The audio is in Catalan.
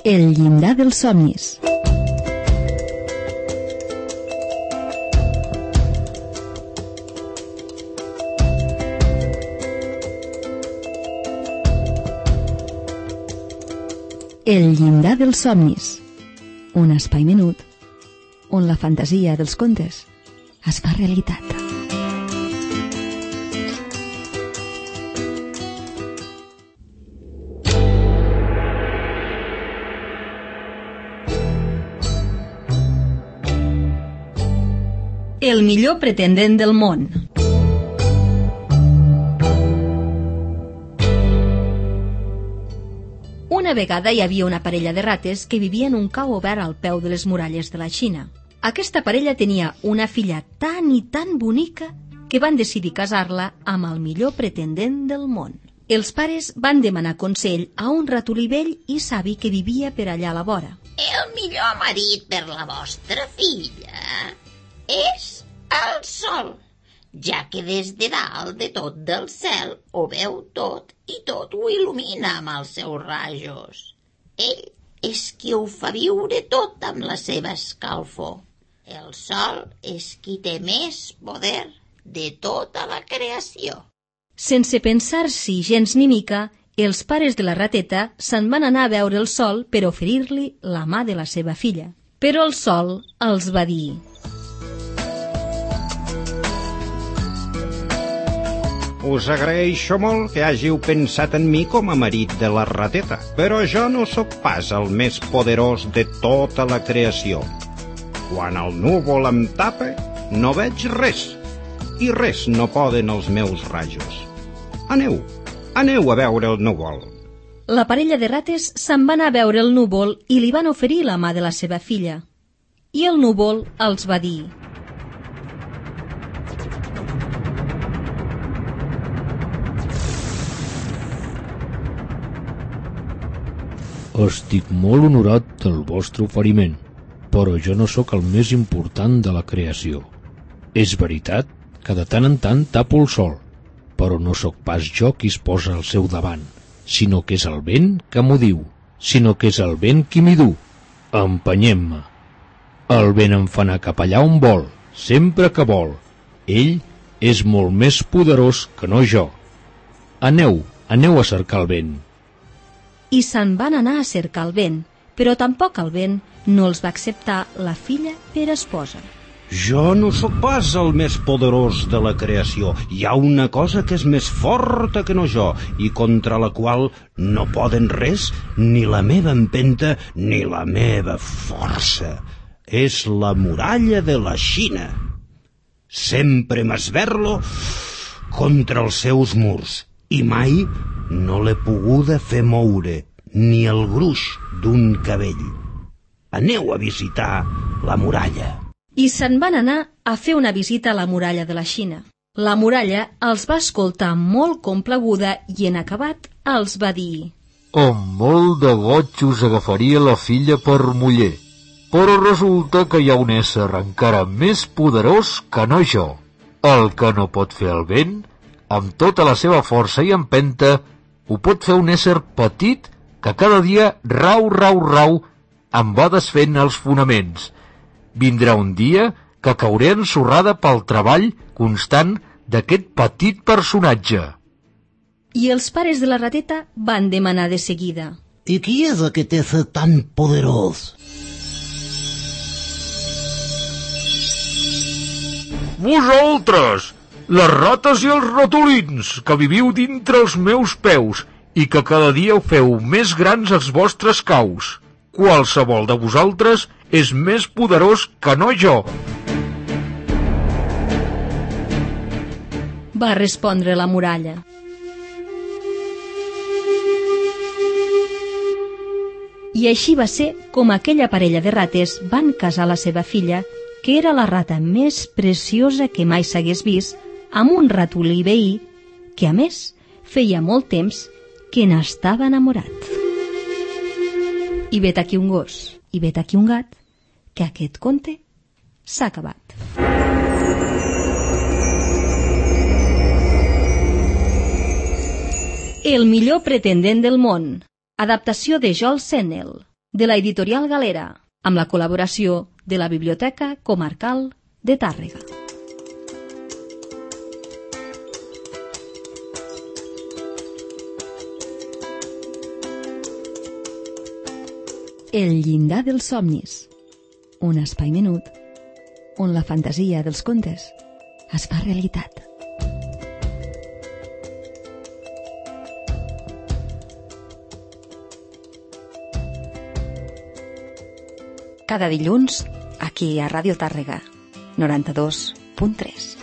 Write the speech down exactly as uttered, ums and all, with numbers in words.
El llindar dels somnis. El llindar dels somnis. Un espai menut on la fantasia dels contes es fa realitat. El millor pretendent del món. Una vegada hi havia una parella de rates que vivia en un cau obert al peu de les muralles de la Xina. Aquesta parella tenia una filla tan i tan bonica que van decidir casar-la amb el millor pretendent del món. Els pares van demanar consell a un ratolí vell i savi que vivia per allà a la vora. El millor marit per la vostra filla és el sol, ja que des de dalt de tot del cel ho veu tot i tot ho il·lumina amb els seus rajos. Ell és qui ho fa viure tot amb la seva escalfor. El sol és qui té més poder de tota la creació. Sense pensar-s'hi gens ni mica, els pares de la rateta se'n van anar a veure el sol per oferir-li la mà de la seva filla. Però el sol els va dir: Us agraeixo molt que hàgiu pensat en mi com a marit de la rateta, però jo no sóc pas el més poderós de tota la creació. Quan el núvol em tapa, no veig res, i res no poden els meus rajos. Aneu, aneu a veure el núvol. La parella de rates se'n va anar a veure el núvol i li van oferir la mà de la seva filla. I el núvol els va dir: Estic molt honorat del vostre oferiment, però jo no sóc el més important de la creació. És veritat que de tant en tant tapo el sol, però no sóc pas jo qui es posa al seu davant, sinó que és el vent que m'ho diu, sinó que és el vent qui m'hi du. Empenyem-me. El vent em fa anar cap allà on vol, sempre que vol. Ell és molt més poderós que no jo. Aneu, aneu a cercar el vent. I se'n van anar a cercar el vent, però tampoc el vent no els va acceptar la filla per esposa. Jo no sóc pas el més poderós de la creació. Hi ha una cosa que és més forta que no jo i contra la qual no poden res ni la meva empenta ni la meva força. És la muralla de la Xina. Sempre m'esberlo contra els seus murs i mai no l'he poguda fer moure ni el gruix d'un cabell. Aneu a visitar la muralla. I se'n van anar a fer una visita a la muralla de la Xina. La muralla els va escoltar molt complaguda i en acabat els va dir: Amb molt de goig us agafaria la filla per muller, però resulta que hi ha un ésser encara més poderós que no jo. El que no pot fer el vent, amb tota la seva força i empenta, ho pot fer un ésser petit que cada dia rau, rau, rau em va desfent els fonaments. Vindrà un dia que cauré ensorrada pel treball constant d'aquest petit personatge. I els pares de la rateta van demanar de seguida: I qui és aquest ésser tan poderós? Vosaltres, les rates i els ratolins, que viviu dintre els meus peus i que cada dia feu més grans els vostres caus. Qualsevol de vosaltres és més poderós que no jo. Va respondre la muralla. I així va ser com aquella parella de rates van casar la seva filla, que era la rata més preciosa que mai s'hagués vist, amb un ratolí veí que, a més, feia molt temps que n'estava enamorat. I vet aquí un gos, i vet aquí un gat, que aquest conte s'ha acabat. El millor pretendent del món. Adaptació de Joel Sennel. de la editorial Galera, amb la col·laboració de la Biblioteca Comarcal de Tàrrega. El llindar dels somnis, un espai menut on la fantasia dels contes es fa realitat. Cada dilluns, aquí a Ràdio Tàrrega, noranta-dos punt tres.